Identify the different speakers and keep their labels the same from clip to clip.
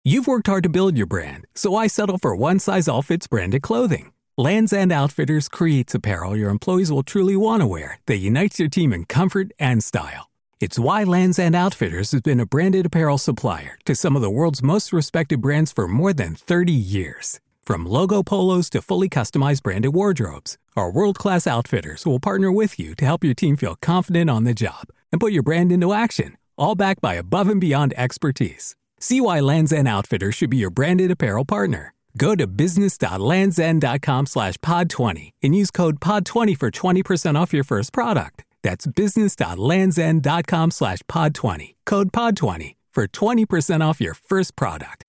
Speaker 1: You've worked hard to build your brand, so why settle for one-size-all-fits branded clothing? Lands' End Outfitters creates apparel your employees will truly want to wear that unites your team in comfort and style. It's why Lands' End Outfitters has been a branded apparel supplier to some of the world's most respected brands for more than 30 years. From logo polos to fully customized branded wardrobes, our world-class outfitters will partner with you to help your team feel confident on the job and put your brand into action, all backed by above-and-beyond expertise. See why Lands' End Outfitters should be your branded apparel partner. Go to business.landsend.com/pod20 and use code POD20 for 20% off your first product. That's business.landsend.com/pod20. Code POD20 for 20% off your first product.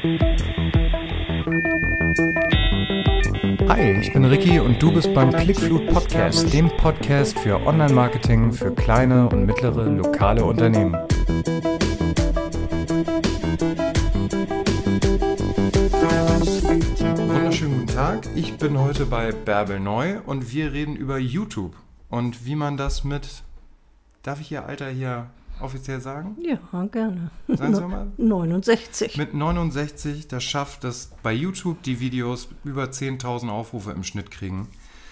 Speaker 2: Hi, ich bin Ricky und du bist beim Clickflut Podcast, dem Podcast für Online-Marketing für kleine und mittlere lokale Unternehmen. Wunderschönen guten Tag, ich bin heute bei Bärbel Neu und wir reden über YouTube und wie man das mit, darf ich Ihr Alter hier offiziell sagen?
Speaker 3: Ja, gerne.
Speaker 2: Sagen Sie mal.
Speaker 3: 69.
Speaker 2: Mit 69, das schafft, dass bei YouTube die Videos über 10.000 Aufrufe im Schnitt kriegen.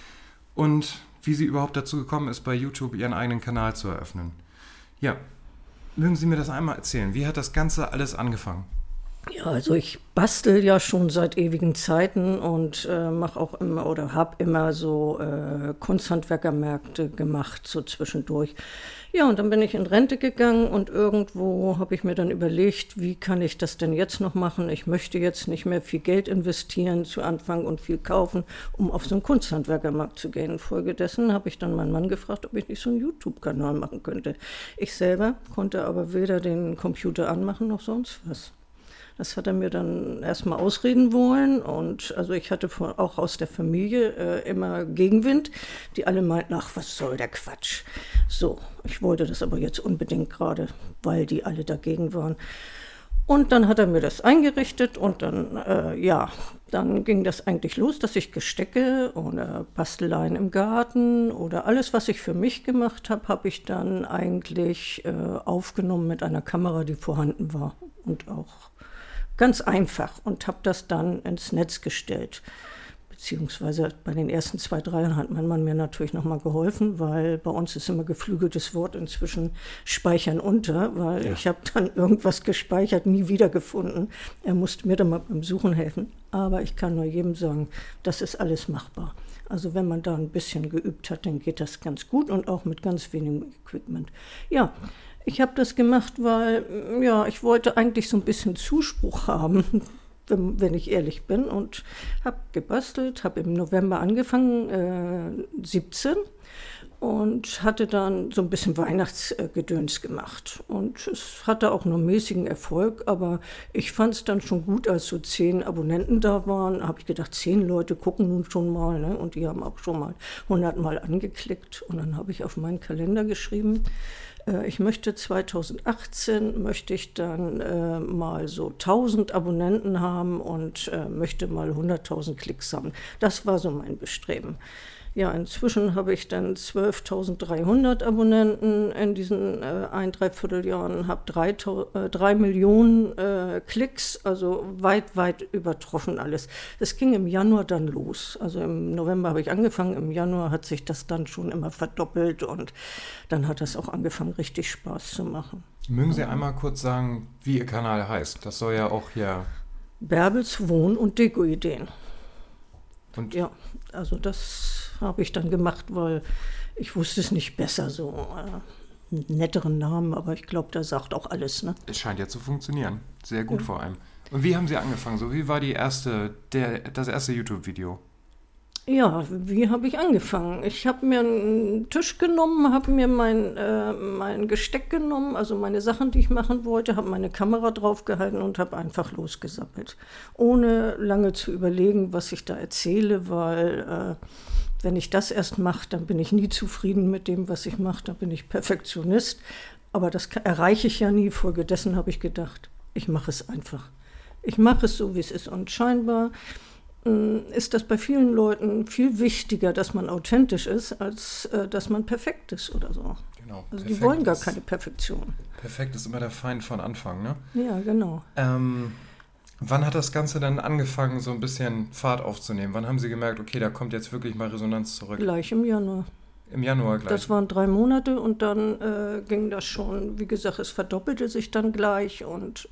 Speaker 2: Und wie sie überhaupt dazu gekommen ist, bei YouTube ihren eigenen Kanal zu eröffnen. Ja, mögen Sie mir das einmal erzählen? Wie hat das Ganze alles angefangen?
Speaker 3: Ja, also ich bastel ja schon seit ewigen Zeiten und mache auch immer oder habe immer so Kunsthandwerkermärkte gemacht, so zwischendurch. Ja, und dann bin ich in Rente gegangen und irgendwo habe ich mir dann überlegt, wie kann ich das denn jetzt noch machen? Ich möchte jetzt nicht mehr viel Geld investieren zu Anfang und viel kaufen, um auf so einen Kunsthandwerkermarkt zu gehen. Infolgedessen habe ich dann meinen Mann gefragt, ob ich nicht so einen YouTube-Kanal machen könnte. Ich selber konnte aber weder den Computer anmachen noch sonst was. Das hat er mir dann erstmal ausreden wollen und also ich hatte auch aus der Familie immer Gegenwind, die alle meinten, ach, was soll der Quatsch. So, ich wollte das aber jetzt unbedingt gerade, weil die alle dagegen waren. Und dann hat er mir das eingerichtet und dann, dann ging das eigentlich los, dass ich Gestecke oder Basteleien im Garten oder alles, was ich für mich gemacht habe, habe ich dann eigentlich aufgenommen mit einer Kamera, die vorhanden war und auch ganz einfach und habe das dann ins Netz gestellt. Beziehungsweise bei den ersten 2, 3 Jahren hat mein Mann mir natürlich nochmal geholfen, weil bei uns ist immer geflügeltes Wort inzwischen speichern unter, weil ich habe dann irgendwas gespeichert, nie wiedergefunden. Er musste mir dann mal beim Suchen helfen. Aber ich kann nur jedem sagen, das ist alles machbar. Also wenn man da ein bisschen geübt hat, dann geht das ganz gut und auch mit ganz wenig Equipment. Ja, ich habe das gemacht, weil ich wollte eigentlich so ein bisschen Zuspruch haben, wenn ich ehrlich bin, und habe gebastelt, habe im November angefangen, 17, und hatte dann so ein bisschen Weihnachtsgedöns gemacht. Und es hatte auch nur mäßigen Erfolg, aber ich fand es dann schon gut, als so 10 Abonnenten da waren, habe ich gedacht, 10 Leute gucken nun schon mal, ne? Und die haben auch schon mal 100 Mal angeklickt. Und dann habe ich auf meinen Kalender geschrieben, ich möchte 2018 dann mal so 1000 Abonnenten haben und möchte mal 100.000 Klicks haben. Das war so mein Bestreben. Ja, inzwischen habe ich dann 12.300 Abonnenten in diesen 1,75 Jahren, habe 3 Millionen Klicks, also weit übertroffen alles. Es ging im Januar dann los. Also im November habe ich angefangen, im Januar hat sich das dann schon immer verdoppelt und dann hat das auch angefangen, richtig Spaß zu machen.
Speaker 2: Mögen Sie einmal kurz sagen, wie Ihr Kanal heißt? Das soll ja auch hier...
Speaker 3: Bärbels Wohn- und Deko-Ideen.
Speaker 2: Und
Speaker 3: ja, also das habe ich dann gemacht, weil ich wusste es nicht besser, so einen netteren Namen, aber ich glaube, der sagt auch alles, ne?
Speaker 2: Es scheint ja zu funktionieren, sehr gut vor allem. Und wie haben Sie angefangen? So, wie war das erste YouTube-Video?
Speaker 3: Ja, wie habe ich angefangen? Ich habe mir einen Tisch genommen, habe mir mein Gesteck genommen, also meine Sachen, die ich machen wollte, habe meine Kamera draufgehalten und habe einfach losgesappelt. Ohne lange zu überlegen, was ich da erzähle, weil wenn ich das erst mache, dann bin ich nie zufrieden mit dem, was ich mache, dann bin ich Perfektionist. Aber das erreiche ich ja nie, folgedessen habe ich gedacht, ich mache es einfach. Ich mache es so, wie es ist und scheinbar ist das bei vielen Leuten viel wichtiger, dass man authentisch ist, als dass man perfekt ist oder so.
Speaker 2: Genau.
Speaker 3: Also die wollen gar keine Perfektion.
Speaker 2: Perfekt ist immer der Feind von Anfang, ne?
Speaker 3: Ja, genau.
Speaker 2: Wann hat das Ganze dann angefangen, so ein bisschen Fahrt aufzunehmen? Wann haben Sie gemerkt, okay, da kommt jetzt wirklich mal Resonanz zurück?
Speaker 3: Gleich im Januar.
Speaker 2: Im Januar gleich?
Speaker 3: Das waren 3 Monate und dann ging das schon, wie gesagt, es verdoppelte sich dann gleich und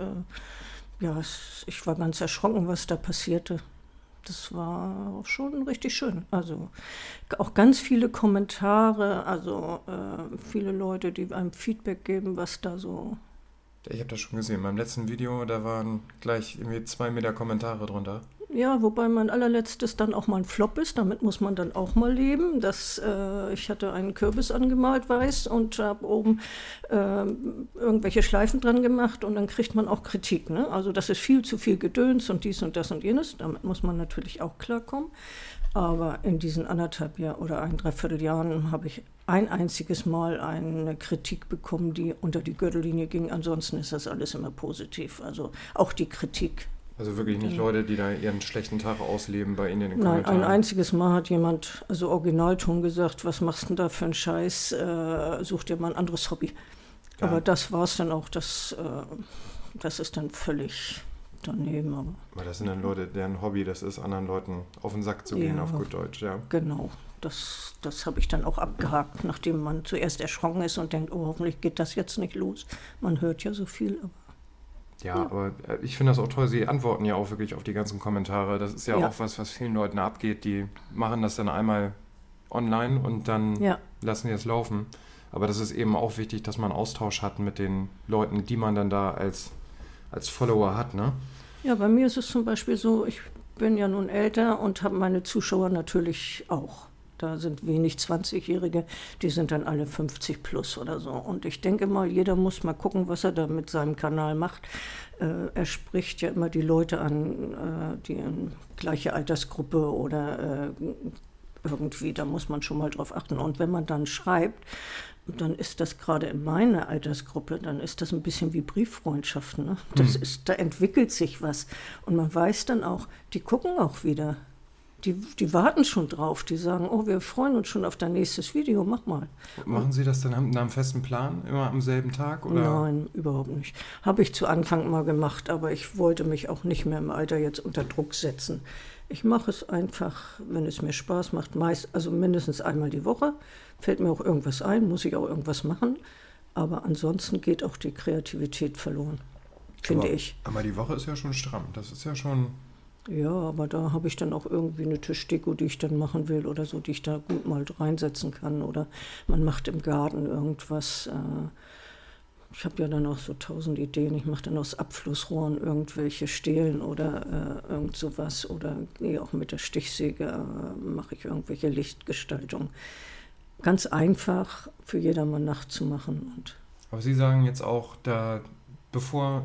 Speaker 3: ich war ganz erschrocken, was da passierte. Das war schon richtig schön. Also auch ganz viele Kommentare, also viele Leute, die einem Feedback geben, was da so...
Speaker 2: Ich habe das schon gesehen. Beim letzten Video, da waren gleich irgendwie 2 Meter Kommentare drunter.
Speaker 3: Ja, wobei mein allerletztes dann auch mal ein Flop ist. Damit muss man dann auch mal leben. Ich hatte einen Kürbis angemalt, weiß, und habe oben irgendwelche Schleifen dran gemacht. Und dann kriegt man auch Kritik. Ne? Also das ist viel zu viel Gedöns und dies und das und jenes. Damit muss man natürlich auch klarkommen. Aber in diesen 1,5 Jahren oder 1,75 Jahren habe ich ein einziges Mal eine Kritik bekommen, die unter die Gürtellinie ging. Ansonsten ist das alles immer positiv. Also auch die Kritik.
Speaker 2: Also wirklich nicht Leute, die da ihren schlechten Tag ausleben bei Ihnen in den Kommentaren?
Speaker 3: Nein, ein einziges Mal hat jemand, also Originalton, gesagt, was machst du denn da für einen Scheiß, such dir mal ein anderes Hobby. Ja. Aber das war es dann auch, das ist dann völlig daneben.
Speaker 2: Aber das sind dann Leute, deren Hobby das ist, anderen Leuten auf den Sack zu gehen, auf gut Deutsch, ja.
Speaker 3: Genau, das habe ich dann auch abgehakt, nachdem man zuerst erschrocken ist und denkt, oh, hoffentlich geht das jetzt nicht los. Man hört ja so viel, aber...
Speaker 2: Ja, aber ich finde das auch toll, Sie antworten ja auch wirklich auf die ganzen Kommentare. Das ist ja auch was vielen Leuten abgeht. Die machen das dann einmal online und dann lassen die es laufen. Aber das ist eben auch wichtig, dass man Austausch hat mit den Leuten, die man dann da als Follower hat, ne?
Speaker 3: Ja, bei mir ist es zum Beispiel so, ich bin ja nun älter und habe meine Zuschauer natürlich auch. Da sind wenig 20-Jährige, die sind dann alle 50 plus oder so. Und ich denke mal, jeder muss mal gucken, was er da mit seinem Kanal macht. Er spricht ja immer die Leute an, die in gleiche Altersgruppe oder irgendwie, da muss man schon mal drauf achten. Und wenn man dann schreibt, dann ist das gerade in meiner Altersgruppe, dann ist das ein bisschen wie Brieffreundschaften. Ne? Da entwickelt sich was. Und man weiß dann auch, die gucken auch wieder. Die warten schon drauf, die sagen, oh, wir freuen uns schon auf dein nächstes Video, mach mal.
Speaker 2: Machen Sie das dann nach einem festen Plan, immer am selben Tag? Oder?
Speaker 3: Nein, überhaupt nicht. Habe ich zu Anfang mal gemacht, aber ich wollte mich auch nicht mehr im Alter jetzt unter Druck setzen. Ich mache es einfach, wenn es mir Spaß macht, also mindestens einmal die Woche. Fällt mir auch irgendwas ein, muss ich auch irgendwas machen. Aber ansonsten geht auch die Kreativität verloren, finde ich.
Speaker 2: Aber die Woche ist ja schon stramm, das ist ja schon...
Speaker 3: Ja, aber da habe ich dann auch irgendwie eine Tischdeko, die ich dann machen will oder so, die ich da gut mal reinsetzen kann. Oder man macht im Garten irgendwas. Ich habe ja dann auch so 1000 Ideen. Ich mache dann aus Abflussrohren irgendwelche Stelen oder irgend sowas. Oder auch mit der Stichsäge mache ich irgendwelche Lichtgestaltungen. Ganz einfach für jedermann nachzumachen.
Speaker 2: Aber Sie sagen jetzt auch, bevor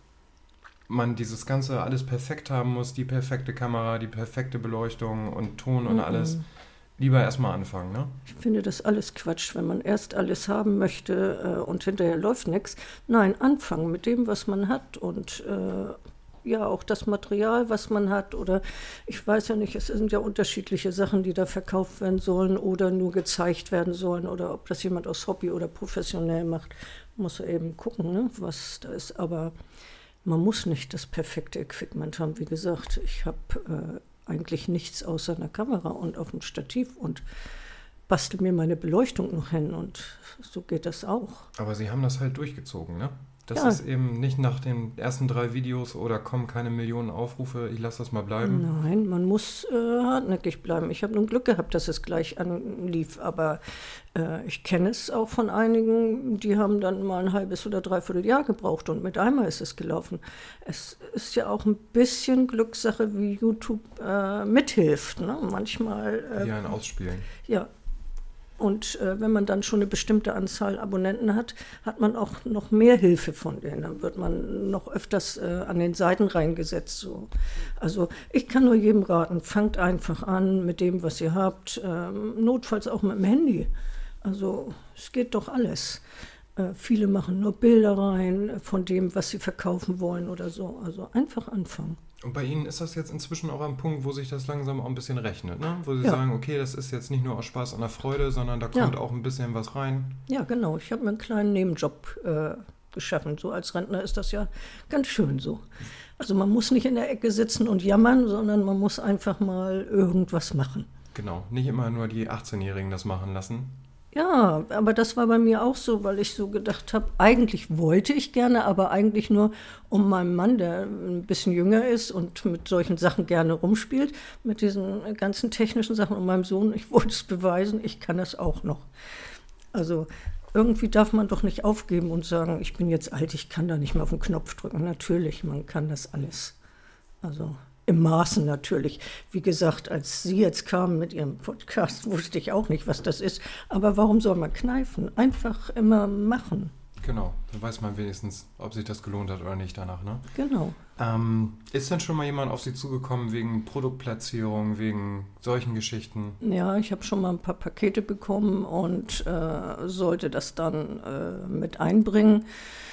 Speaker 2: man dieses Ganze alles perfekt haben muss, die perfekte Kamera, die perfekte Beleuchtung und Ton und alles, lieber erstmal anfangen, ne? Ich
Speaker 3: finde das alles Quatsch, wenn man erst alles haben möchte und hinterher läuft nichts. Nein, anfangen mit dem, was man hat und auch das Material, was man hat oder ich weiß ja nicht, es sind ja unterschiedliche Sachen, die da verkauft werden sollen oder nur gezeigt werden sollen oder ob das jemand aus Hobby oder professionell macht, muss er eben gucken, ne, was da ist, aber man muss nicht das perfekte Equipment haben. Wie gesagt, ich habe eigentlich nichts außer einer Kamera und auf dem Stativ und bastel mir meine Beleuchtung noch hin und so geht das auch.
Speaker 2: Aber Sie haben das halt durchgezogen, ne? Das ist eben nicht nach den ersten 3 Videos oder kommen keine Millionen Aufrufe, ich lasse das mal bleiben.
Speaker 3: Nein, man muss hartnäckig bleiben. Ich habe nun Glück gehabt, dass es gleich anlief, aber ich kenne es auch von einigen, die haben dann mal ein halbes oder 3/4 Jahr gebraucht und mit einmal ist es gelaufen. Es ist ja auch ein bisschen Glückssache, wie YouTube mithilft. Ne? Manchmal...
Speaker 2: Ja, ein Ausspielen.
Speaker 3: Ja. Und wenn man dann schon eine bestimmte Anzahl Abonnenten hat, hat man auch noch mehr Hilfe von denen. Dann wird man noch öfters an den Seiten reingesetzt. So. Also ich kann nur jedem raten, fangt einfach an mit dem, was ihr habt. Notfalls auch mit dem Handy. Also es geht doch alles. Viele machen nur Bilder rein von dem, was sie verkaufen wollen oder so. Also einfach anfangen.
Speaker 2: Und bei Ihnen ist das jetzt inzwischen auch am Punkt, wo sich das langsam auch ein bisschen rechnet, ne? Wo Sie sagen, okay, das ist jetzt nicht nur aus Spaß an der Freude, sondern da kommt auch ein bisschen was rein.
Speaker 3: Ja, genau. Ich habe mir einen kleinen Nebenjob geschaffen. So als Rentner ist das ja ganz schön so. Also man muss nicht in der Ecke sitzen und jammern, sondern man muss einfach mal irgendwas machen.
Speaker 2: Genau, nicht immer nur die 18-Jährigen das machen lassen.
Speaker 3: Ja, aber das war bei mir auch so, weil ich so gedacht habe, eigentlich wollte ich gerne, aber eigentlich nur, um meinem Mann, der ein bisschen jünger ist und mit solchen Sachen gerne rumspielt, mit diesen ganzen technischen Sachen und meinem Sohn, ich wollte es beweisen, ich kann das auch noch. Also irgendwie darf man doch nicht aufgeben und sagen, ich bin jetzt alt, ich kann da nicht mehr auf den Knopf drücken. Natürlich, man kann das alles. Also im Maßen natürlich. Wie gesagt, als Sie jetzt kamen mit Ihrem Podcast, wusste ich auch nicht, was das ist. Aber warum soll man kneifen? Einfach immer machen.
Speaker 2: Genau, dann weiß man wenigstens, ob sich das gelohnt hat oder nicht danach, ne?
Speaker 3: Genau.
Speaker 2: Ist denn schon mal jemand auf Sie zugekommen wegen Produktplatzierung, wegen solchen Geschichten?
Speaker 3: Ja, ich habe schon mal ein paar Pakete bekommen und sollte das dann mit einbringen.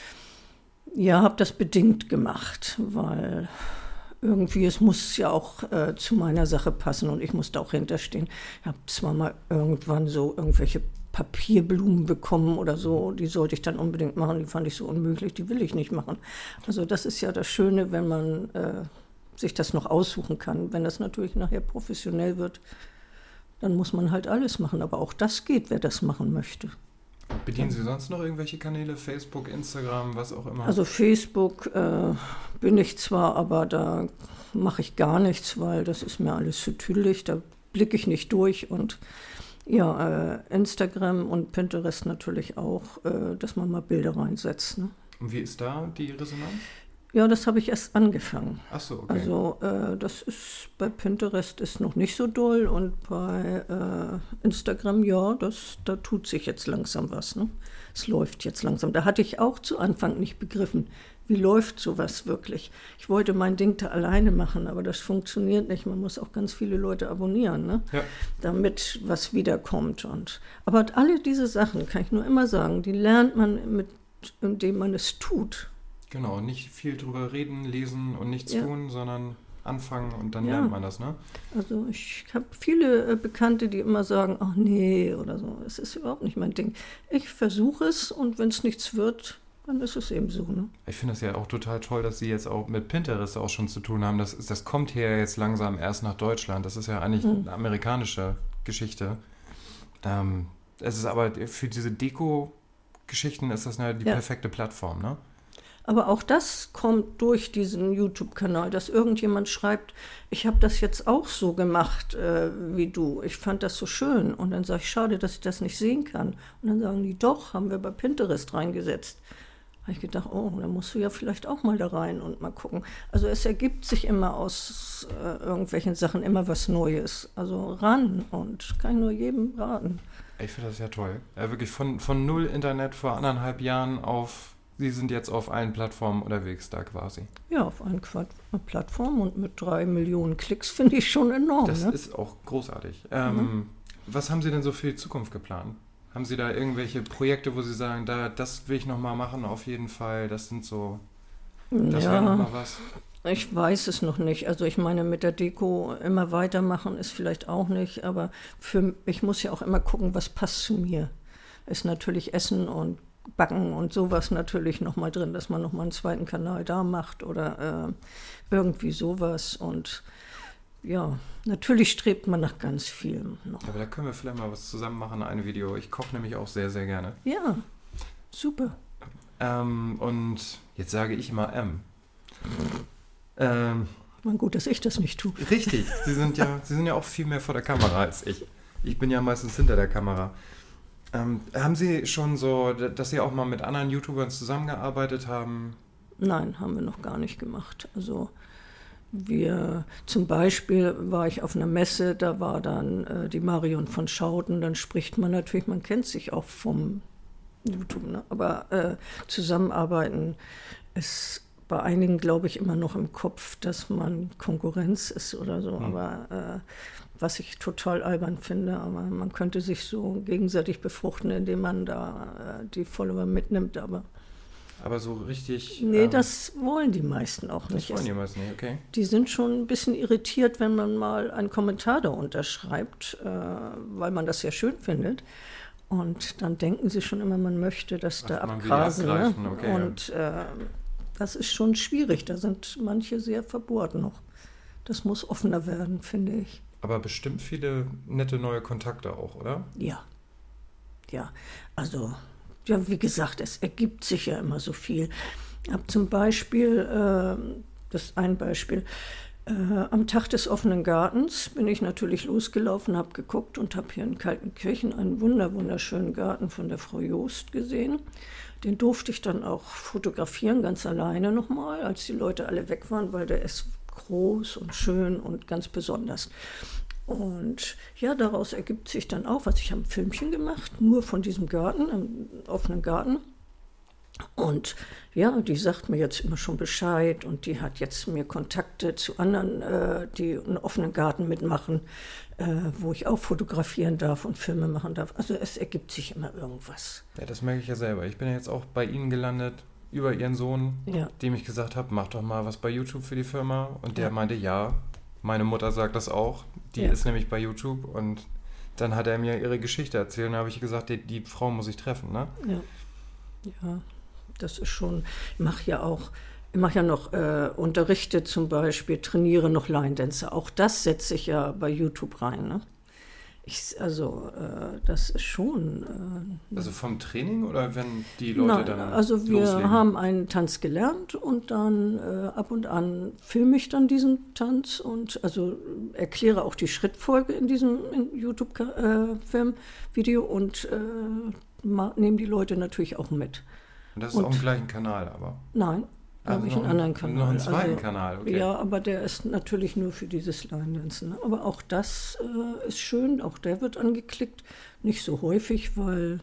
Speaker 3: Ja, habe das bedingt gemacht, weil irgendwie, es muss ja auch zu meiner Sache passen und ich musste auch hinterstehen. Ich habe zwar mal irgendwann so irgendwelche Papierblumen bekommen oder so, die sollte ich dann unbedingt machen, die fand ich so unmöglich, die will ich nicht machen. Also das ist ja das Schöne, wenn man sich das noch aussuchen kann. Wenn das natürlich nachher professionell wird, dann muss man halt alles machen, aber auch das geht, wer das machen möchte.
Speaker 2: Bedienen Sie sonst noch irgendwelche Kanäle? Facebook, Instagram, was auch immer?
Speaker 3: Also Facebook bin ich zwar, aber da mache ich gar nichts, weil das ist mir alles zu tüdelig, da blicke ich nicht durch. Und ja, Instagram und Pinterest natürlich auch, dass man mal Bilder reinsetzt. Ne?
Speaker 2: Und wie ist da die Resonanz?
Speaker 3: Ja, das habe ich erst angefangen.
Speaker 2: Ach so, okay.
Speaker 3: Also das ist bei Pinterest ist noch nicht so doll und bei Instagram, ja, da tut sich jetzt langsam was. Ne? Es läuft jetzt langsam. Da hatte ich auch zu Anfang nicht begriffen, wie läuft sowas wirklich. Ich wollte mein Ding da alleine machen, aber das funktioniert nicht. Man muss auch ganz viele Leute abonnieren, ne? Ja. Damit was wiederkommt. Aber alle diese Sachen, kann ich nur immer sagen, die lernt man, indem man es tut.
Speaker 2: Genau, nicht viel drüber reden, lesen und nichts tun, sondern anfangen und dann lernt man das, ne?
Speaker 3: Also ich habe viele Bekannte, die immer sagen, ach nee oder so, es ist überhaupt nicht mein Ding. Ich versuche es und wenn es nichts wird, dann ist es eben so, ne?
Speaker 2: Ich finde das ja auch total toll, dass Sie jetzt auch mit Pinterest auch schon zu tun haben. Das kommt hier jetzt langsam erst nach Deutschland. Das ist ja eigentlich eine amerikanische Geschichte. Es ist aber für diese Deko-Geschichten ist das die perfekte Plattform, ne?
Speaker 3: Aber auch das kommt durch diesen YouTube-Kanal, dass irgendjemand schreibt, ich habe das jetzt auch so gemacht wie du. Ich fand das so schön. Und dann sage ich, schade, dass ich das nicht sehen kann. Und dann sagen die, doch, haben wir bei Pinterest reingesetzt. Da habe ich gedacht, oh, dann musst du ja vielleicht auch mal da rein und mal gucken. Also es ergibt sich immer aus irgendwelchen Sachen immer was Neues. Also ran und kann ich nur jedem raten.
Speaker 2: Ich finde das ja toll. Wirklich von null Internet vor 1,5 Jahren auf... Sie sind jetzt auf allen Plattformen unterwegs da quasi.
Speaker 3: Ja, auf allen Plattformen und mit 3 Millionen Klicks finde ich schon enorm.
Speaker 2: Das ist auch großartig. Was haben Sie denn so für die Zukunft geplant? Haben Sie da irgendwelche Projekte, wo Sie sagen, das will ich nochmal machen auf jeden Fall, das sind so, das wäre nochmal was?
Speaker 3: Ich weiß es noch nicht. Also ich meine, mit der Deko immer weitermachen ist vielleicht auch nicht, aber ich muss ja auch immer gucken, was passt zu mir. Ist natürlich Essen und Backen und sowas natürlich nochmal drin, dass man nochmal einen zweiten Kanal da macht oder irgendwie sowas. Und ja, natürlich strebt man nach ganz vielem noch.
Speaker 2: Aber da können wir vielleicht mal was zusammen machen, ein Video. Ich koche nämlich auch sehr, sehr gerne.
Speaker 3: Ja, super.
Speaker 2: Und jetzt sage ich immer
Speaker 3: Man, gut, dass ich das nicht tue.
Speaker 2: Richtig, Sie sind ja auch viel mehr vor der Kamera als ich. Ich bin ja meistens hinter der Kamera. Haben Sie schon so, dass Sie auch mal mit anderen YouTubern zusammengearbeitet haben?
Speaker 3: Nein, haben wir noch gar nicht gemacht. Also zum Beispiel war ich auf einer Messe, da war dann die Marion von Schauten, dann spricht man natürlich, man kennt sich auch vom YouTube, ne? Aber zusammenarbeiten ist bei einigen, glaube ich, immer noch im Kopf, dass man Konkurrenz ist oder so, aber was ich total albern finde, aber man könnte sich so gegenseitig befruchten, indem man da die Follower mitnimmt, aber
Speaker 2: so richtig...
Speaker 3: Nee, das wollen die meisten auch nicht.
Speaker 2: Das wollen die meisten nicht, okay.
Speaker 3: Die sind schon ein bisschen irritiert, wenn man mal einen Kommentar da unterschreibt, weil man das ja schön findet. Und dann denken sie schon immer, man möchte das da abgrasen. Ne? Okay, und das ist schon schwierig. Da sind manche sehr verbohrt noch. Das muss offener werden, finde ich.
Speaker 2: Aber bestimmt viele nette neue Kontakte auch, oder?
Speaker 3: Ja. Also, ja, wie gesagt, es ergibt sich ja immer so viel. Ich habe zum Beispiel, das ist ein Beispiel, am Tag des offenen Gartens bin ich natürlich losgelaufen, habe geguckt und habe hier in Kaltenkirchen einen wunderschönen Garten von der Frau Joost gesehen. Den durfte ich dann auch fotografieren, ganz alleine nochmal, als die Leute alle weg waren, weil der ist groß und schön und ganz besonders. Und ja, daraus ergibt sich dann auch, was ich habe ein Filmchen gemacht, nur von diesem Garten, einem offenen Garten. Und ja, die sagt mir jetzt immer schon Bescheid und die hat jetzt mir Kontakte zu anderen, die einen offenen Garten mitmachen, wo ich auch fotografieren darf und Filme machen darf. Also es ergibt sich immer irgendwas.
Speaker 2: Ja, das merke ich ja selber. Ich bin ja jetzt auch bei Ihnen gelandet über Ihren Sohn, dem ich gesagt habe, mach doch mal was bei YouTube für die Firma. Und der meinte, ja, meine Mutter sagt das auch. Die ist nämlich bei YouTube. Und dann hat er mir ihre Geschichte erzählt. Und da habe ich gesagt, die Frau muss ich treffen, ne?
Speaker 3: Ja, das ist schon, ich mache ja noch Unterrichte zum Beispiel, trainiere noch Line Dancer. Auch das setze ich ja bei YouTube rein, ne? Das ist schon...
Speaker 2: also vom Training oder wenn die Leute dann
Speaker 3: also wir
Speaker 2: loslegen?
Speaker 3: haben einen Tanz gelernt und dann ab und an filme ich dann diesen Tanz und also erkläre auch die Schrittfolge in diesem YouTube-Film-Video und nehme die Leute natürlich auch mit.
Speaker 2: Und das ist auch im gleichen Kanal, aber?
Speaker 3: Nein. Da habe ich einen anderen Kanal.
Speaker 2: Noch einen zweiten Kanal, okay.
Speaker 3: Ja, aber der ist natürlich nur für dieses Line-Dancen. Ne? Aber auch das ist schön, auch der wird angeklickt. Nicht so häufig, weil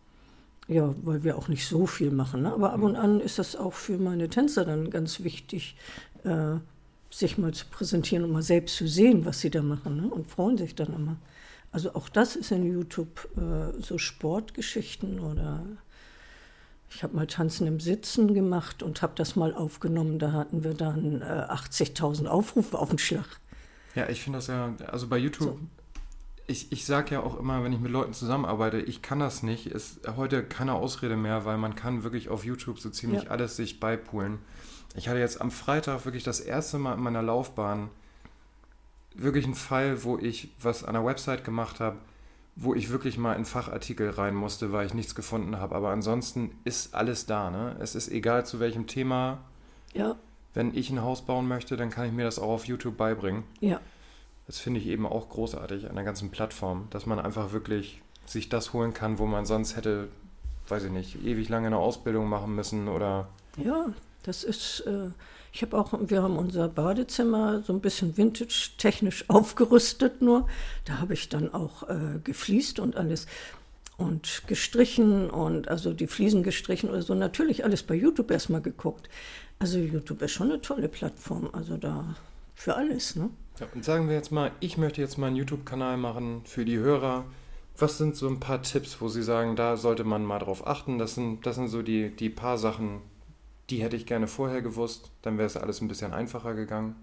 Speaker 3: wir auch nicht so viel machen. Ne? Aber ab und an ist das auch für meine Tänzer dann ganz wichtig, sich mal zu präsentieren und mal selbst zu sehen, was sie da machen. Ne? Und freuen sich dann immer. Also auch das ist in YouTube so Sportgeschichten oder... Ich habe mal Tanzen im Sitzen gemacht und habe das mal aufgenommen. Da hatten wir dann 80.000 Aufrufe auf den Schlag.
Speaker 2: Ja, ich finde das ja, also bei YouTube, ich sage ja auch immer, wenn ich mit Leuten zusammenarbeite, ich kann das nicht. Ist heute keine Ausrede mehr, weil man kann wirklich auf YouTube so ziemlich alles sich beipulen. Ich hatte jetzt am Freitag wirklich das erste Mal in meiner Laufbahn wirklich einen Fall, wo ich was an der Website gemacht habe, wo ich wirklich mal in Fachartikel rein musste, weil ich nichts gefunden habe. Aber ansonsten ist alles da, ne? Es ist egal, zu welchem Thema.
Speaker 3: Ja.
Speaker 2: Wenn ich ein Haus bauen möchte, dann kann ich mir das auch auf YouTube beibringen.
Speaker 3: Ja.
Speaker 2: Das finde ich eben auch großartig an der ganzen Plattform, dass man einfach wirklich sich das holen kann, wo man sonst hätte, weiß ich nicht, ewig lange eine Ausbildung machen müssen oder...
Speaker 3: Ja, das ist... wir haben unser Badezimmer so ein bisschen vintage-technisch aufgerüstet nur. Da habe ich dann auch gefliest und alles und gestrichen und also die Fliesen gestrichen oder so. Natürlich alles bei YouTube erstmal geguckt. Also YouTube ist schon eine tolle Plattform, also da für alles, ne?
Speaker 2: Ja, und sagen wir jetzt mal, ich möchte jetzt mal einen YouTube-Kanal machen für die Hörer. Was sind so ein paar Tipps, wo Sie sagen, da sollte man mal drauf achten? Das sind so die paar Sachen, die hätte ich gerne vorher gewusst, dann wäre es alles ein bisschen einfacher gegangen.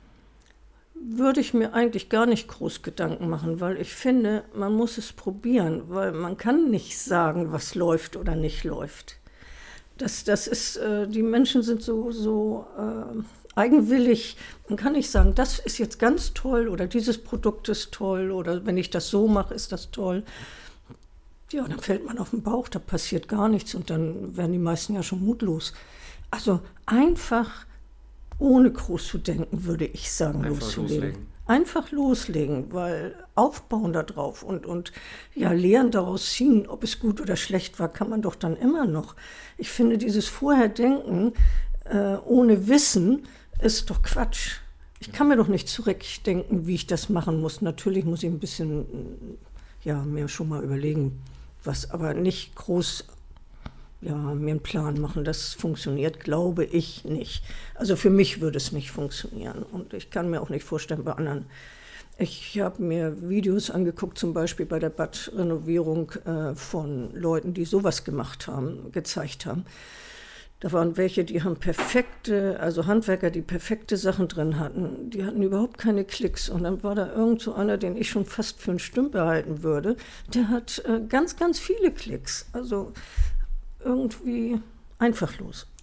Speaker 3: Würde ich mir eigentlich gar nicht groß Gedanken machen, weil ich finde, man muss es probieren, weil man kann nicht sagen, was läuft oder nicht läuft. Das ist, die Menschen sind so eigenwillig. Man kann nicht sagen, das ist jetzt ganz toll oder dieses Produkt ist toll oder wenn ich das so mache, ist das toll. Ja, dann fällt man auf den Bauch, da passiert gar nichts und dann werden die meisten ja schon mutlos. Also einfach, ohne groß zu denken, würde ich sagen, loszulegen. Einfach loslegen, weil aufbauen da drauf und Lehren daraus ziehen, ob es gut oder schlecht war, kann man doch dann immer noch. Ich finde, dieses Vorherdenken ohne Wissen ist doch Quatsch. Ich kann mir doch nicht zurückdenken, wie ich das machen muss. Natürlich muss ich ein bisschen mir schon mal überlegen, was, aber nicht groß mir einen Plan machen. Das funktioniert, glaube ich, nicht. Also für mich würde es nicht funktionieren und ich kann mir auch nicht vorstellen bei anderen. Ich habe mir Videos angeguckt, zum Beispiel bei der Badrenovierung von Leuten, die sowas gezeigt haben. Da waren welche, die haben Handwerker, die perfekte Sachen drin hatten. Die hatten überhaupt keine Klicks. Und dann war da irgend so einer, den ich schon fast für einen Stümper halten würde. Der hat ganz, ganz viele Klicks. Also irgendwie einfachlos.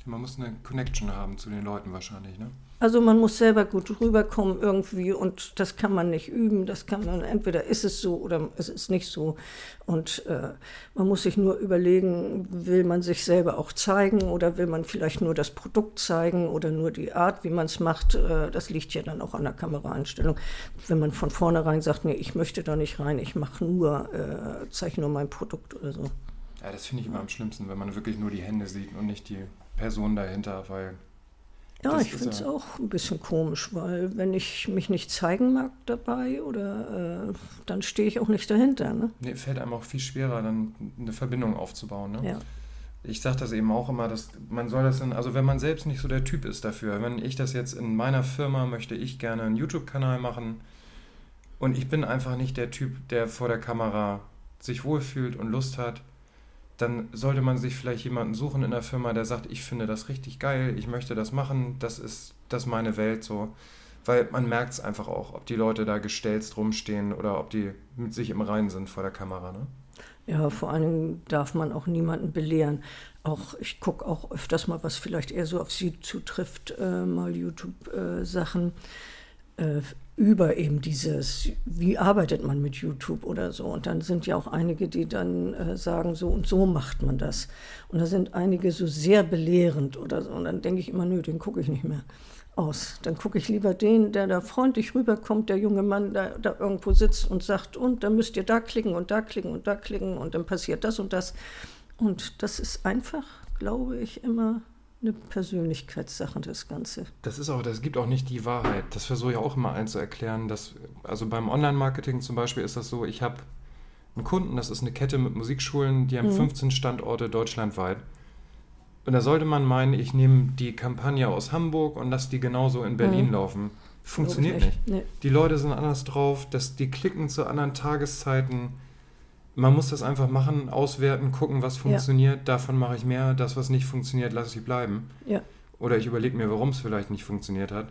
Speaker 2: Man muss eine Connection haben zu den Leuten wahrscheinlich, ne?
Speaker 3: Also man muss selber gut rüberkommen irgendwie und das kann man nicht üben, das kann man, entweder ist es so oder es ist nicht so und man muss sich nur überlegen, will man sich selber auch zeigen oder will man vielleicht nur das Produkt zeigen oder nur die Art, wie man es macht, das liegt ja dann auch an der Kameraeinstellung. Wenn man von vornherein sagt, nee, ich möchte da nicht rein, ich mache nur, zeige nur mein Produkt oder so.
Speaker 2: Ja, das finde ich immer am schlimmsten, wenn man wirklich nur die Hände sieht und nicht die Person dahinter, weil...
Speaker 3: Ja, ich finde es auch ein bisschen komisch, weil wenn ich mich nicht zeigen mag dabei, oder dann stehe ich auch nicht dahinter. Ne?
Speaker 2: Nee, fällt einem auch viel schwerer, dann eine Verbindung aufzubauen. Ne?
Speaker 3: Ja.
Speaker 2: Ich sage das eben auch immer, dass man soll das dann, also wenn man selbst nicht so der Typ ist dafür, wenn ich das jetzt in meiner Firma möchte, ich gerne einen YouTube-Kanal machen und ich bin einfach nicht der Typ, der vor der Kamera sich wohlfühlt und Lust hat, dann sollte man sich vielleicht jemanden suchen in der Firma, der sagt, ich finde das richtig geil, ich möchte das machen, das ist meine Welt so. Weil man merkt es einfach auch, ob die Leute da gestelzt rumstehen oder ob die mit sich im Reinen sind vor der Kamera. Ne?
Speaker 3: Ja, vor allen Dingen darf man auch niemanden belehren. Auch ich gucke auch öfters mal, was vielleicht eher so auf Sie zutrifft, mal YouTube-Sachen. Über eben dieses, wie arbeitet man mit YouTube oder so. Und dann sind ja auch einige, die dann sagen, so und so macht man das. Und da sind einige so sehr belehrend oder so. Und dann denke ich immer, nö, den gucke ich nicht mehr aus. Dann gucke ich lieber den, der da freundlich rüberkommt, der junge Mann, der da irgendwo sitzt und sagt, und dann müsst ihr da klicken und da klicken und da klicken und dann passiert das und das. Und das ist einfach, glaube ich, immer eine Persönlichkeitssache, das Ganze.
Speaker 2: Das gibt auch nicht die Wahrheit. Das versuche ich auch immer allen zu erklären. Also beim Online-Marketing zum Beispiel ist das so, ich habe einen Kunden, das ist eine Kette mit Musikschulen, die haben 15 Standorte deutschlandweit. Und da sollte man meinen, ich nehme die Kampagne aus Hamburg und lasse die genauso in Berlin laufen. Funktioniert nicht. Nee. Die Leute sind anders drauf, die klicken zu anderen Tageszeiten. Man muss das einfach machen, auswerten, gucken, was funktioniert. Ja. Davon mache ich mehr. Das, was nicht funktioniert, lasse ich bleiben. Ja. Oder ich überlege mir, warum es vielleicht nicht funktioniert hat.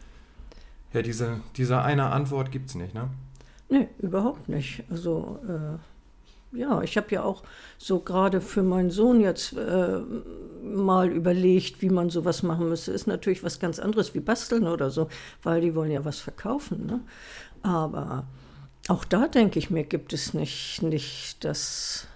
Speaker 2: Ja, diese eine Antwort gibt es nicht, ne?
Speaker 3: Nee, überhaupt nicht. Also, ja, ich habe ja auch so gerade für meinen Sohn jetzt mal überlegt, wie man sowas machen müsste. Ist natürlich was ganz anderes wie basteln oder so, weil die wollen ja was verkaufen, ne? Aber auch da denke ich mir, gibt es nicht, dass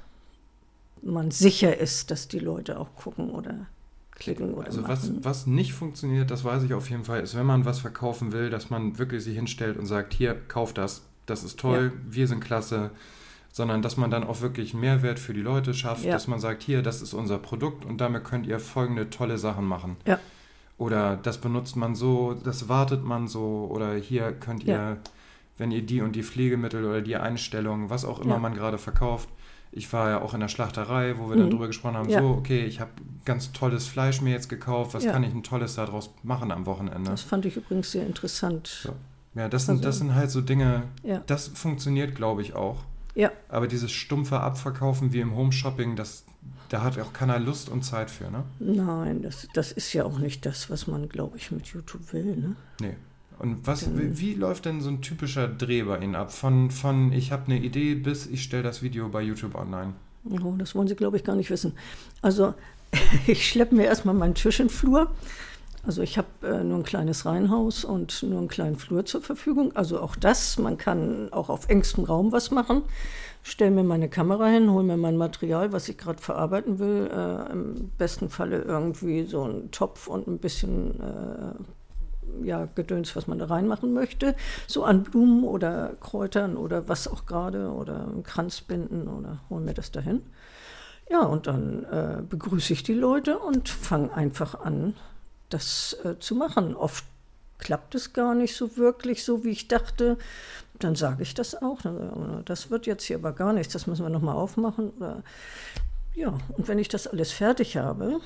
Speaker 3: man sicher ist, dass die Leute auch gucken oder klicken oder
Speaker 2: also
Speaker 3: machen.
Speaker 2: Was nicht funktioniert, das weiß ich auf jeden Fall, ist, wenn man was verkaufen will, dass man wirklich sich hinstellt und sagt, hier, kauf das ist toll, wir sind klasse, sondern dass man dann auch wirklich Mehrwert für die Leute schafft, dass man sagt, hier, das ist unser Produkt und damit könnt ihr folgende tolle Sachen machen. Ja. Oder das benutzt man so, das wartet man so oder hier könnt ihr... wenn ihr die und die Pflegemittel oder die Einstellungen, was auch immer man gerade verkauft. Ich war ja auch in der Schlachterei, wo wir dann drüber gesprochen haben, so, okay, ich habe ganz tolles Fleisch mir jetzt gekauft, was kann ich ein tolles daraus machen am Wochenende?
Speaker 3: Das fand ich übrigens sehr interessant.
Speaker 2: So. Ja, das sind halt so Dinge, das funktioniert, glaube ich, auch. Ja. Aber dieses stumpfe Abverkaufen wie im Home-Shopping, da hat auch keiner Lust und Zeit für, ne?
Speaker 3: Nein, das ist ja auch nicht das, was man, glaube ich, mit YouTube will, ne?
Speaker 2: Nee. Und wie läuft denn so ein typischer Dreh bei Ihnen ab? Von ich habe eine Idee bis ich stelle das Video bei YouTube online?
Speaker 3: Oh, das wollen Sie, glaube ich, gar nicht wissen. Also ich schleppe mir erstmal meinen Tisch in den Flur. Also ich habe nur ein kleines Reihenhaus und nur einen kleinen Flur zur Verfügung. Also auch das, man kann auch auf engstem Raum was machen. Stelle mir meine Kamera hin, hole mir mein Material, was ich gerade verarbeiten will. Im besten Falle irgendwie so einen Topf und ein bisschen... Gedöns, was man da reinmachen möchte, so an Blumen oder Kräutern oder was auch gerade oder einen Kranz binden oder holen wir das dahin. Ja, und dann begrüße ich die Leute und fange einfach an, das zu machen. Oft klappt es gar nicht so wirklich, so wie ich dachte. Dann sage ich das auch. Das wird jetzt hier aber gar nichts, das müssen wir nochmal aufmachen. Oder, ja, und wenn ich das alles fertig habe,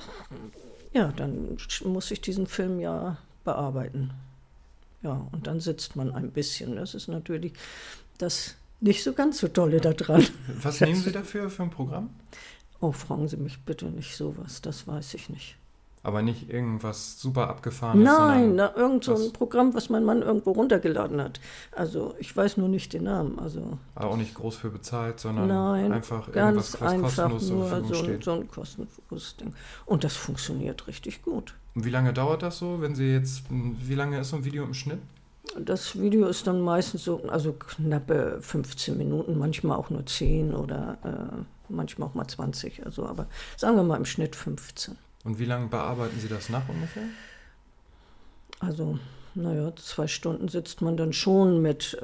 Speaker 3: dann muss ich diesen Film bearbeiten. Ja, und dann sitzt man ein bisschen. Das ist natürlich das nicht so ganz so Tolle daran.
Speaker 2: Was nehmen Sie dafür für ein Programm?
Speaker 3: Oh, fragen Sie mich bitte nicht sowas, das weiß ich nicht.
Speaker 2: Aber nicht irgendwas super abgefahrenes?
Speaker 3: Nein, irgend so ein Programm, was mein Mann irgendwo runtergeladen hat. Also ich weiß nur nicht den Namen. Also
Speaker 2: aber auch nicht groß für bezahlt, sondern einfach
Speaker 3: ganz
Speaker 2: irgendwas, was
Speaker 3: einfach
Speaker 2: kostenlos zur
Speaker 3: nur
Speaker 2: Verfügung steht.
Speaker 3: so ein kostenloses Ding. Und das funktioniert richtig gut.
Speaker 2: Und wie lange dauert das so, wie lange ist so ein Video im Schnitt?
Speaker 3: Das Video ist dann meistens so, also knappe 15 Minuten, manchmal auch nur 10 oder manchmal auch mal 20. Also, aber sagen wir mal im Schnitt 15.
Speaker 2: Und wie lange bearbeiten Sie das nach ungefähr?
Speaker 3: Also, 2 Stunden sitzt man dann schon mit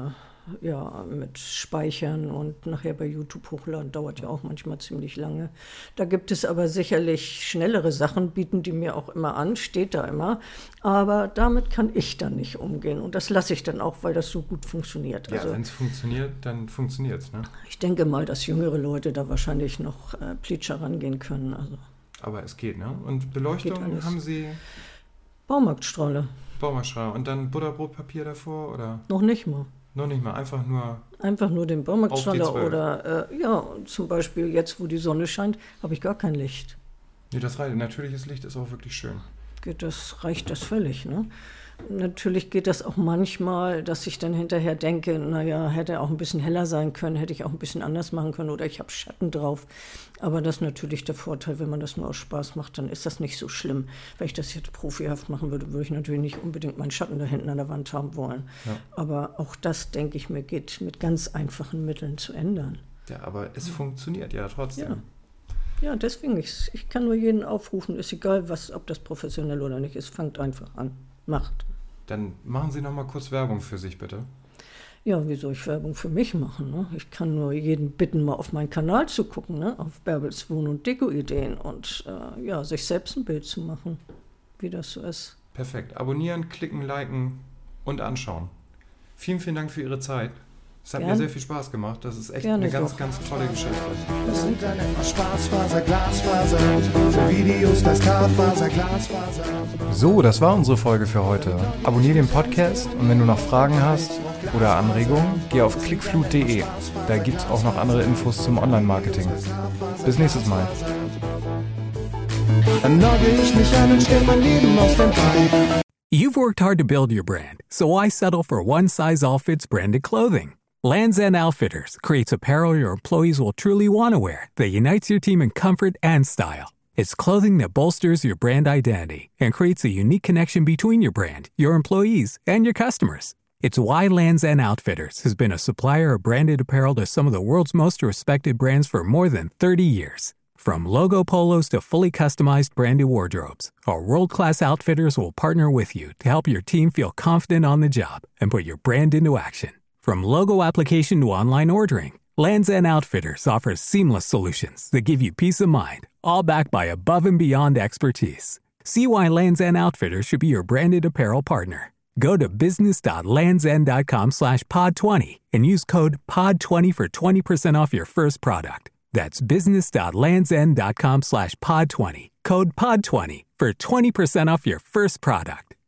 Speaker 3: Speichern und nachher bei YouTube hochladen, dauert ja auch manchmal ziemlich lange. Da gibt es aber sicherlich schnellere Sachen, bieten die mir auch immer an, steht da immer. Aber damit kann ich dann nicht umgehen und das lasse ich dann auch, weil das so gut funktioniert.
Speaker 2: Ja,
Speaker 3: also,
Speaker 2: wenn es funktioniert, dann funktioniert es, ne?
Speaker 3: Ich denke mal, dass jüngere Leute da wahrscheinlich noch plitscher rangehen können. Also.
Speaker 2: Aber es geht, ne? Und Beleuchtung haben Sie?
Speaker 3: Baumarktstrahle.
Speaker 2: Baumarktstrahle. Und dann Butterbrotpapier davor, oder?
Speaker 3: Noch nicht mal.
Speaker 2: Noch nicht mal, einfach nur
Speaker 3: den Baumarktstrahle oder zum Beispiel jetzt, wo die Sonne scheint, habe ich gar kein Licht.
Speaker 2: Nee, das reicht. Natürliches Licht ist auch wirklich schön.
Speaker 3: Reicht das völlig, ne? Natürlich geht das auch manchmal, dass ich dann hinterher denke, hätte auch ein bisschen heller sein können, hätte ich auch ein bisschen anders machen können oder ich habe Schatten drauf. Aber das ist natürlich der Vorteil, wenn man das nur aus Spaß macht, dann ist das nicht so schlimm. Wenn ich das jetzt profihaft machen würde, würde ich natürlich nicht unbedingt meinen Schatten da hinten an der Wand haben wollen. Ja. Aber auch das, denke ich mir, geht mit ganz einfachen Mitteln zu ändern.
Speaker 2: Ja, aber es funktioniert ja trotzdem.
Speaker 3: Ja, deswegen, ich kann nur jeden aufrufen, ist egal, ob das professionell oder nicht ist, fangt einfach an. Macht.
Speaker 2: Dann machen Sie noch mal kurz Werbung für sich, bitte.
Speaker 3: Ja, wie soll ich Werbung für mich machen? Ne? Ich kann nur jeden bitten, mal auf meinen Kanal zu gucken, ne? Auf Bärbels Wohn- und Deko-Ideen und sich selbst ein Bild zu machen, wie das so ist.
Speaker 2: Perfekt. Abonnieren, klicken, liken und anschauen. Vielen, vielen Dank für Ihre Zeit. Es hat mir sehr viel Spaß gemacht. Das ist echt eine ganz, ganz tolle Geschichte.
Speaker 4: Das Internet war Spaßfaser, Glasfaser, für Videos, das Glasfaser, Glasfaser.
Speaker 2: So, das war unsere Folge für heute. Abonnier den Podcast und wenn du noch Fragen hast oder Anregungen, geh auf clickflut.de. Da gibt es auch noch andere Infos zum Online-Marketing. Bis nächstes Mal.
Speaker 4: Dann logge ich mich ein und stell mein Leben auf den Bein.
Speaker 1: You've worked hard to build your brand, so why settle for one-size-all-fits branded clothing? Lands' End Outfitters creates apparel your employees will truly want to wear that unites your team in comfort and style. It's clothing that bolsters your brand identity and creates a unique connection between your brand, your employees, and your customers. It's why Lands' End Outfitters has been a supplier of branded apparel to some of the world's most respected brands for more than 30 years. From logo polos to fully customized branded wardrobes, our world-class outfitters will partner with you to help your team feel confident on the job and put your brand into action. From logo application to online ordering, Lands' End Outfitters offers seamless solutions that give you peace of mind, all backed by above and beyond expertise. See why Lands' End Outfitters should be your branded apparel partner. Go to business.landsend.com/pod20 and use code POD20 for 20% off your first product. That's business.landsend.com/pod20. Code POD20 for 20% off your first product.